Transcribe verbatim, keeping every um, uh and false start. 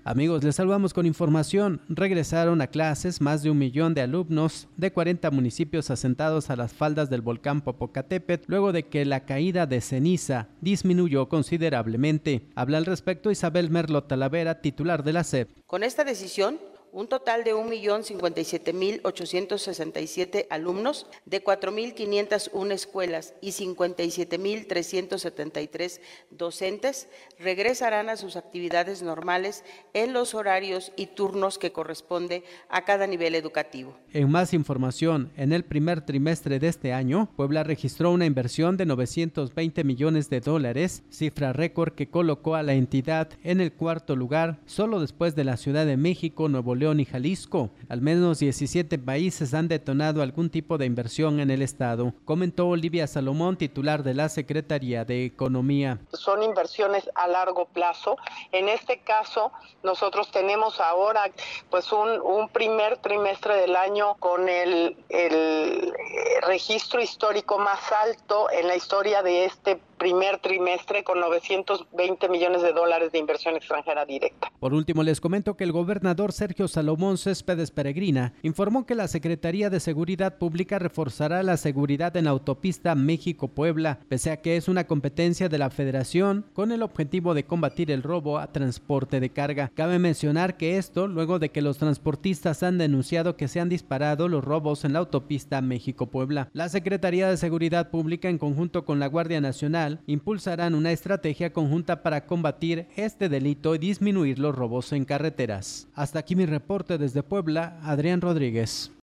Amigos, les saludamos con información. Regresaron a clases más de un millón de alumnos de cuarenta municipios asentados a las faldas del volcán Popocatépetl, luego de que la caída de ceniza disminuyó considerablemente. Habla al respecto Isabel Merlo Talavera, titular de la S E P. Con esta decisión, un total de un millón cincuenta y siete mil ochocientos sesenta y siete alumnos de cuatro mil quinientas una escuelas y cincuenta y siete mil trescientos setenta y tres docentes regresarán a sus actividades normales en los horarios y turnos que corresponde a cada nivel educativo. En más información, en el primer trimestre de este año, Puebla registró una inversión de novecientos veinte millones de dólares, cifra récord que colocó a la entidad en el cuarto lugar, solo después de la Ciudad de México, Nuevo León y Jalisco. Al menos diecisiete países han detonado algún tipo de inversión en el estado, comentó Olivia Salomón, titular de la Secretaría de Economía. Son inversiones a largo plazo. En este caso, nosotros tenemos ahora pues un, un primer trimestre del año con el, el registro histórico más alto en la historia de este primer trimestre, con novecientos veinte millones de dólares de inversión extranjera directa. Por último, les comento que el gobernador Sergio Salomón Céspedes Peregrina informó que la Secretaría de Seguridad Pública reforzará la seguridad en la autopista México-Puebla, pese a que es una competencia de la Federación, con el objetivo de combatir el robo a transporte de carga. Cabe mencionar que esto luego de que los transportistas han denunciado que se han disparado los robos en la autopista México-Puebla. La Secretaría de Seguridad Pública, en conjunto con la Guardia Nacional, impulsarán una estrategia conjunta para combatir este delito y disminuir los robos en carreteras. Hasta aquí mi reporte desde Puebla, Adrián Rodríguez.